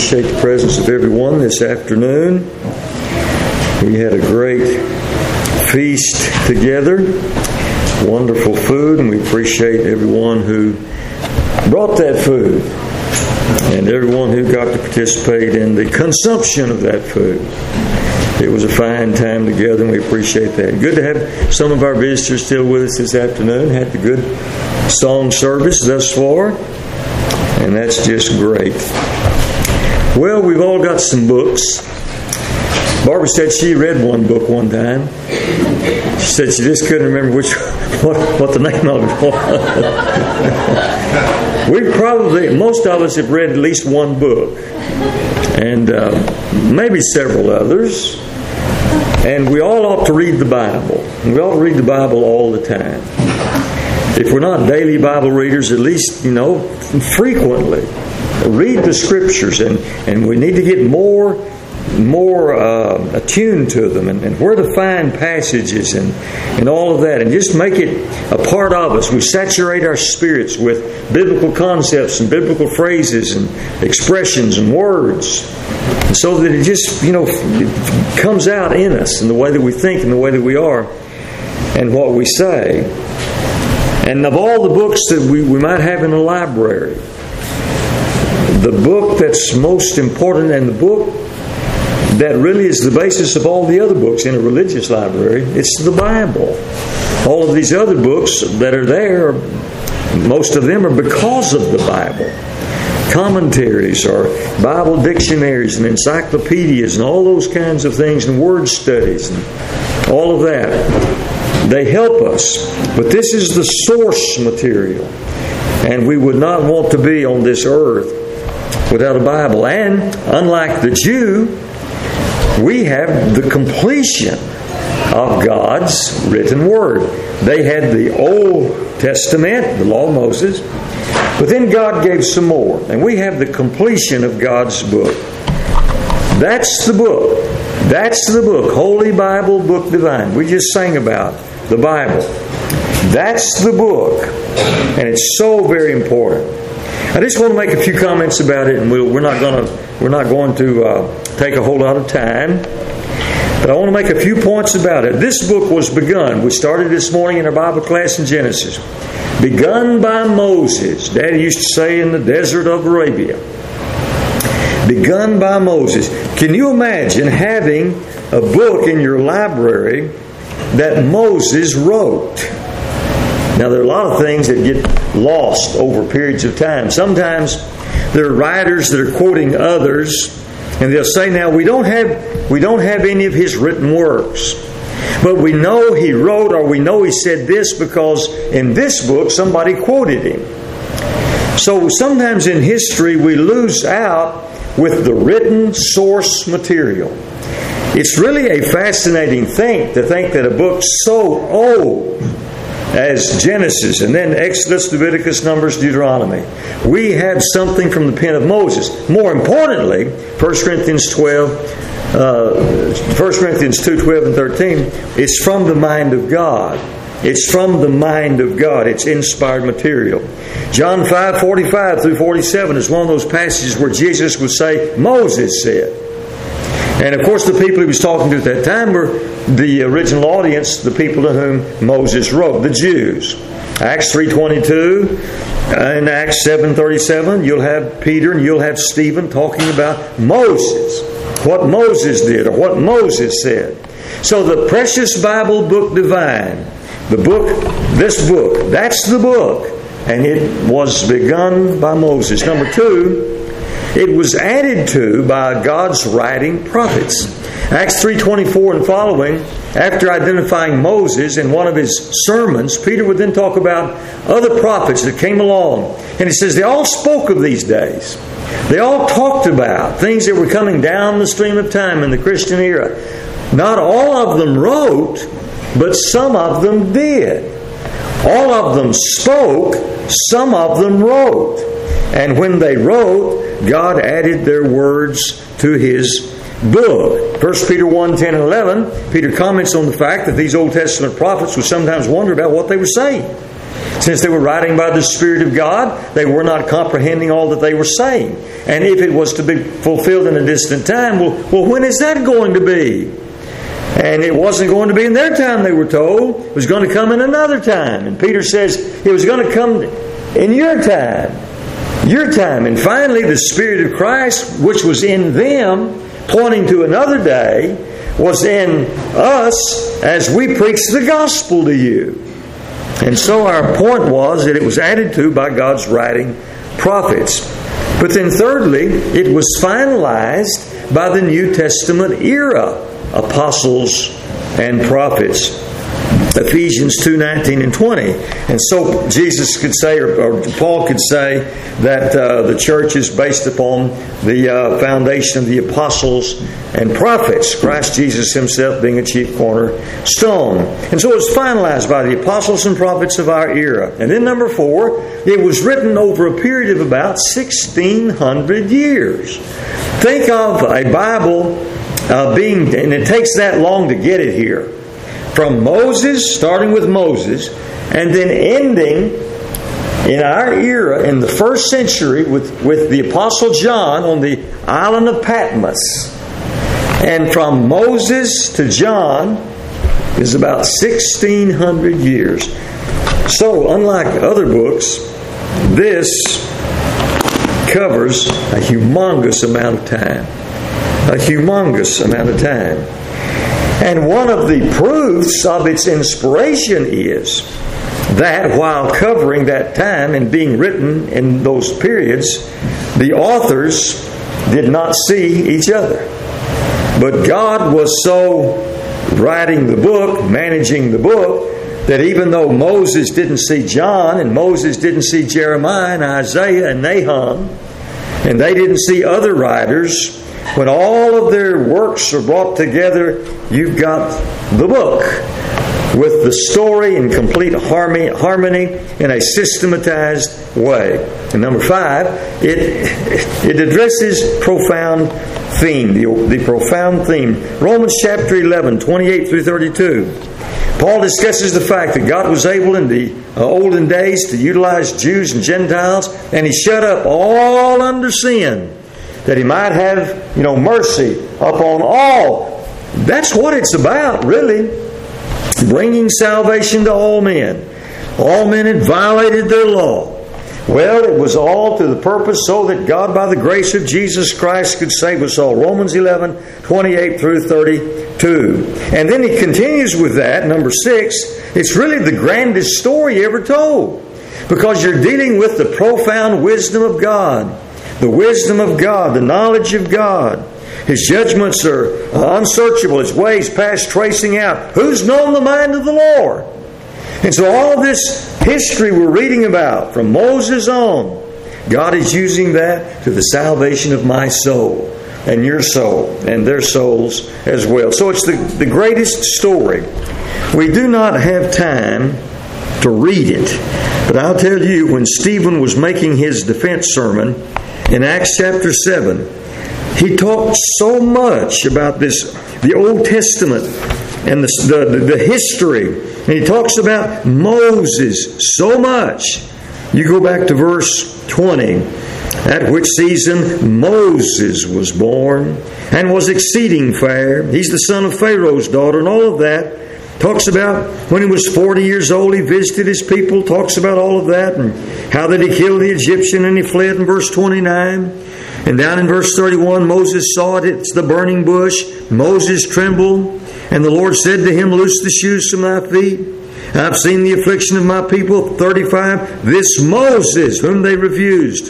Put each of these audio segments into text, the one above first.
appreciate the presence of everyone this afternoon. We had a great feast together, wonderful food, and we appreciate everyone who brought that food and everyone who got to participate in the consumption of that food. It was a fine time together, and we appreciate that. Good to have some of our visitors still with us this afternoon. Had the good song service thus far, and that's just great. Well, we've all got some books. Barbara said she read one book one time. She said she just couldn't remember what the name of it was. Most of us have read at least one book, and maybe several others. And we all ought to read the Bible. We ought to read the Bible all the time. If we're not daily Bible readers, at least, frequently read the Scriptures, and we need to get more attuned to them, and where to find passages and all of that, and just make it a part of us. We saturate our spirits with biblical concepts and biblical phrases and expressions and words, so that it just it comes out in us in the way that we think and the way that we are and what we say. And of all the books that we might have in a library, the book that's most important, and the book that really is the basis of all the other books in a religious library, it's the Bible. All of these other books that are there, most of them are because of the Bible. Commentaries or Bible dictionaries and encyclopedias and all those kinds of things, and word studies and all of that. They help us. But this is the source material. And we would not want to be on this earth without a Bible. And unlike the Jew, we have the completion of God's written Word. They had the Old Testament, the Law of Moses, but then God gave some more. And we have the completion of God's book. That's the book. That's the book. Holy Bible, Book Divine. We just sang about the Bible. That's the book. And it's so very important. I just want to make a few comments about it, and we're not going to take a whole lot of time. But I want to make a few points about it. This book was begun. We started this morning in our Bible class in Genesis. Begun by Moses. Daddy used to say in the desert of Arabia. Begun by Moses. Can you imagine having a book in your library that Moses wrote? Now, there are a lot of things that get lost over periods of time. Sometimes there are writers that are quoting others, and they'll say, now, we don't have any of his written works, but we know he wrote, or we know he said this because in this book somebody quoted him. So sometimes in history we lose out with the written source material. It's really a fascinating thing to think that a book so old as Genesis, and then Exodus, Leviticus, Numbers, Deuteronomy, we have something from the pen of Moses. More importantly, 1 Corinthians 2, 12 and 13, it's from the mind of God. It's from the mind of God. It's inspired material. John 5, 45 through 47 is one of those passages where Jesus would say, Moses said. And of course the people he was talking to at that time were the original audience, the people to whom Moses wrote, the Jews. Acts 3:22 and Acts 7:37, you'll have Peter and you'll have Stephen talking about Moses, what Moses did or what Moses said. So the precious Bible, Book Divine, the book, this book, that's the book, and it was begun by Moses. Number two, it was added to by God's writing prophets. Acts 3:24 and following, after identifying Moses in one of his sermons, Peter would then talk about other prophets that came along. And he says they all spoke of these days. They all talked about things that were coming down the stream of time in the Christian era. Not all of them wrote, but some of them did. All of them spoke, some of them wrote. And when they wrote, God added their words to His book. 1 Peter 1, 10 and 11, Peter comments on the fact that these Old Testament prophets would sometimes wonder about what they were saying. Since they were writing by the Spirit of God, they were not comprehending all that they were saying. And if it was to be fulfilled in a distant time, well, when is that going to be? And it wasn't going to be in their time, they were told. It was going to come in another time. And Peter says it was going to come in your time. Your time. And finally, the Spirit of Christ, which was in them, pointing to another day, was in us as we preach the gospel to you. And so our point was that it was added to by God's writing prophets. But then thirdly, it was finalized by the New Testament era, apostles and prophets. Ephesians 2:19 and 20. And so Jesus could say, or Paul could say, that the church is based upon the foundation of the apostles and prophets, Christ Jesus himself being a chief cornerstone. And so it was finalized by the apostles and prophets of our era. And then number 4, it was written over a period of about 1,600 years. Think of a Bible being, and it takes that long to get it here, from Moses, starting with Moses, and then ending in our era, in the first century, with the Apostle John on the island of Patmos. And from Moses to John is about 1,600 years. So, unlike other books, this covers a humongous amount of time. A humongous amount of time. And one of the proofs of its inspiration is that while covering that time and being written in those periods, the authors did not see each other. But God was so writing the book, managing the book, that even though Moses didn't see John, and Moses didn't see Jeremiah and Isaiah and Nahum, and they didn't see other writers, when all of their works are brought together, you've got the book with the story in complete harmony in a systematized way. And number 5, it addresses profound theme, the profound theme. Romans chapter 11, 28 through 32. Paul discusses the fact that God was able in the olden days to utilize Jews and Gentiles, and He shut up all under sin, that He might have, mercy upon all. That's what it's about, really. Bringing salvation to all men. All men had violated their law. Well, it was all to the purpose so that God, by the grace of Jesus Christ, could save us all. Romans 11, 28 through 32. And then he continues with that, number 6. It's really the grandest story ever told, because you're dealing with the profound wisdom of God. The wisdom of God, the knowledge of God. His judgments are unsearchable, His ways past tracing out. Who's known the mind of the Lord? And so all this history we're reading about, from Moses on, God is using that to the salvation of my soul, and your soul, and their souls as well. So it's the greatest story. We do not have time to read it, but I'll tell you, when Stephen was making his defense sermon in Acts chapter 7, he talked so much about this, the Old Testament and the history. And he talks about Moses so much. You go back to verse 20. At which season Moses was born and was exceeding fair. He's the son of Pharaoh's daughter, and all of that. Talks about when he was 40 years old, he visited his people. Talks about all of that and how that he killed the Egyptian and he fled in verse 29. And down in verse 31, Moses saw it. It's the burning bush. Moses trembled. And the Lord said to him, loose the shoes from thy feet. I've seen the affliction of my people. 35, this Moses, whom they refused,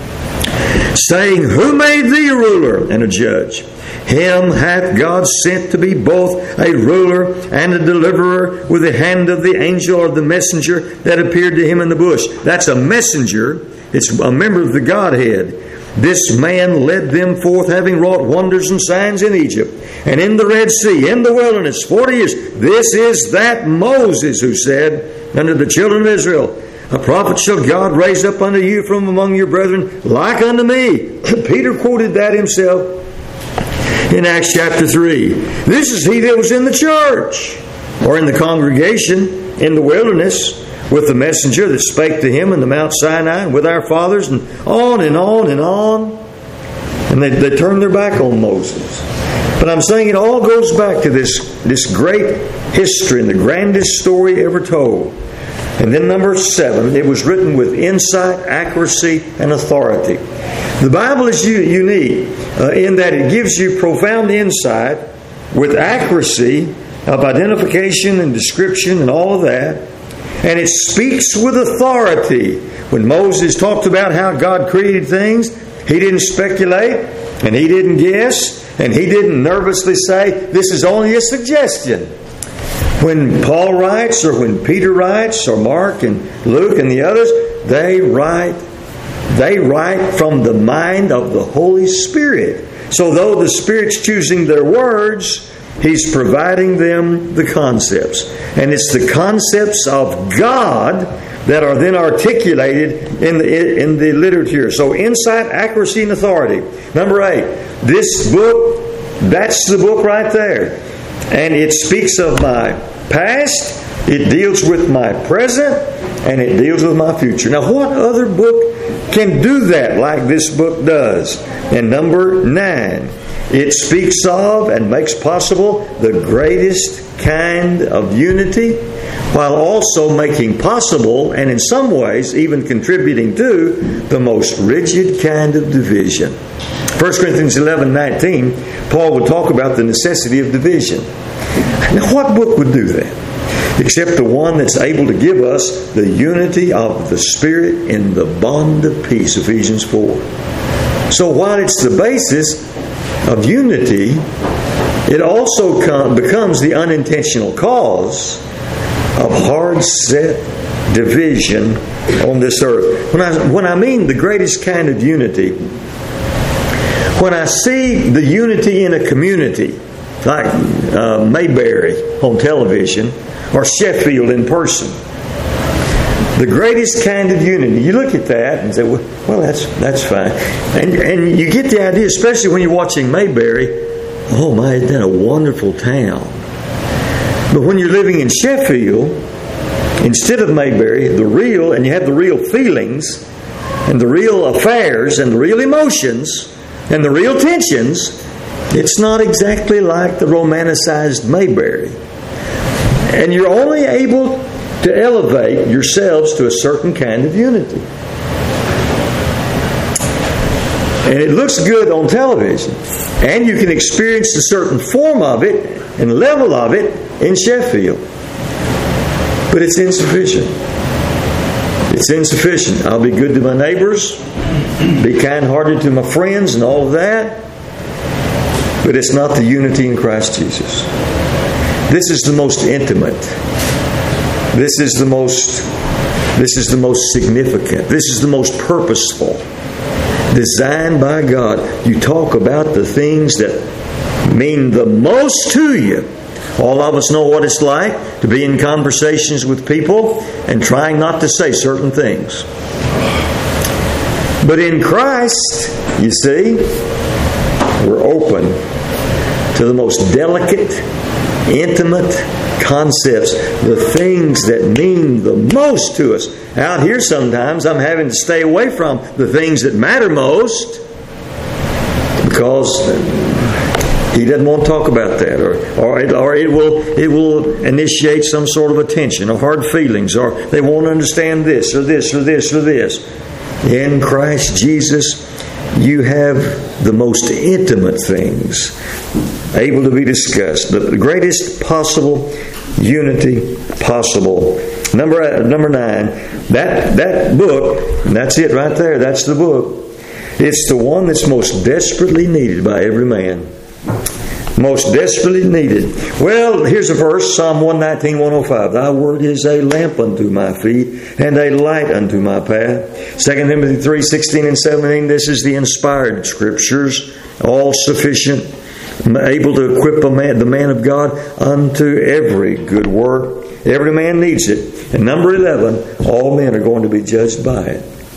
saying, who made thee a ruler and a judge? Him hath God sent to be both a ruler and a deliverer with the hand of the angel or the messenger that appeared to him in the bush. That's a messenger. It's a member of the Godhead. This man led them forth, having wrought wonders and signs in Egypt, and in the Red Sea, in the wilderness, 40 years. This is that Moses who said unto the children of Israel, a prophet shall God raise up unto you from among your brethren, like unto me. Peter quoted that himself in Acts chapter 3. This is he that was in the church, or in the congregation, in the wilderness, with the messenger that spake to him in the Mount Sinai and with our fathers, and on and on and on. And they turned their back on Moses. But I'm saying it all goes back to this great history and the grandest story ever told. And then number 7, it was written with insight, accuracy, and authority. The Bible is unique in that it gives you profound insight with accuracy of identification and description and all of that. And it speaks with authority. When Moses talked about how God created things, he didn't speculate, and he didn't guess, and he didn't nervously say, this is only a suggestion. When Paul writes, or when Peter writes, or Mark and Luke and the others, they write from the mind of the Holy Spirit. So though the Spirit's choosing their words, He's providing them the concepts. And it's the concepts of God that are then articulated in the literature. So insight, accuracy, and authority. Number 8, this book, that's the book right there. And it speaks of my past, it deals with my present, and it deals with my future. Now, what other book can do that like this book does? And number 9, it speaks of and makes possible the greatest kind of unity, while also making possible, and in some ways even contributing to, the most rigid kind of division. 1 Corinthians 11:19, Paul would talk about the necessity of division. Now, what book would do that? Except the one that's able to give us the unity of the Spirit in the bond of peace, Ephesians 4. So while it's the basis of unity, it also becomes the unintentional cause of hard-set division on this earth. When I mean the greatest kind of unity, when I see the unity in a community, like Mayberry on television, or Sheffield in person, the greatest kind of unity, you look at that and say, well, that's fine. And you get the idea, especially when you're watching Mayberry, oh my, isn't that a wonderful town? But when you're living in Sheffield, instead of Mayberry, and you have the real feelings, and the real affairs, and the real emotions, and the real tensions, it's not exactly like the romanticized Mayberry. And you're only able to elevate yourselves to a certain kind of unity. And it looks good on television. And you can experience a certain form of it and level of it in Sheffield. But it's insufficient. It's insufficient. I'll be good to my neighbors, be kind-hearted to my friends and all of that. But it's not the unity in Christ Jesus. This is the most intimate. This is the most significant. This is the most purposeful. Designed by God. You talk about the things that mean the most to you. All of us know what it's like to be in conversations with people and trying not to say certain things. But in Christ, you see, we're open to the most delicate, intimate concepts, the things that mean the most to us. Out here sometimes I'm having to stay away from the things that matter most because he doesn't want to talk about that, or it will initiate some sort of a tension or hard feelings, or they won't understand this or this or this or this. In Christ Jesus, you have the most intimate things able to be discussed. The greatest possible unity possible. Number 9, that book, and that's it right there, that's the book. It's the one that's most desperately needed by every man. Most desperately needed. Well, here's a verse, Psalm 119, 105. Thy word is a lamp unto my feet and a light unto my path. 2 Timothy 3, 16 and 17. This is the inspired scriptures, all sufficient, able to equip the man of God unto every good work. Every man needs it. And number 11, all men are going to be judged by it.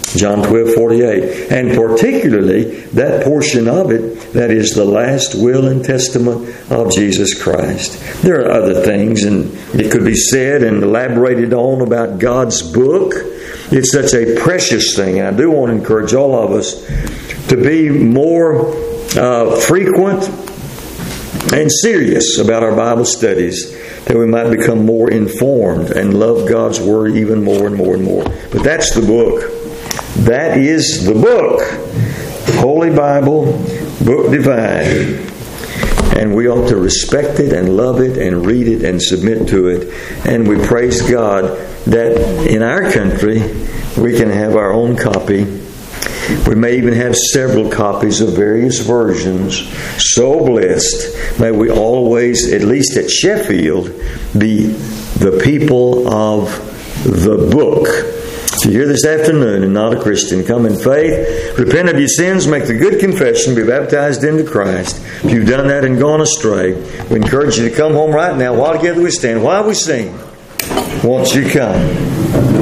John 12:48. And particularly that portion of it that is the last will and testament of Jesus Christ. There are other things, and it could be said and elaborated on about God's book. It's such a precious thing. And I do want to encourage all of us to be more frequent and serious about our Bible studies, that we might become more informed and love God's Word even more and more and more. But that's the book. That is the book. Holy Bible, book divine. And we ought to respect it and love it and read it and submit to it. And we praise God that in our country we can have our own copy. We may even have several copies of various versions. So blessed. May we always, at least at Sheffield, be the people of the book. If you're here this afternoon and not a Christian, come in faith, repent of your sins, make the good confession, be baptized into Christ. If you've done that and gone astray, we encourage you to come home right now. While together we stand, while we sing, won't you come?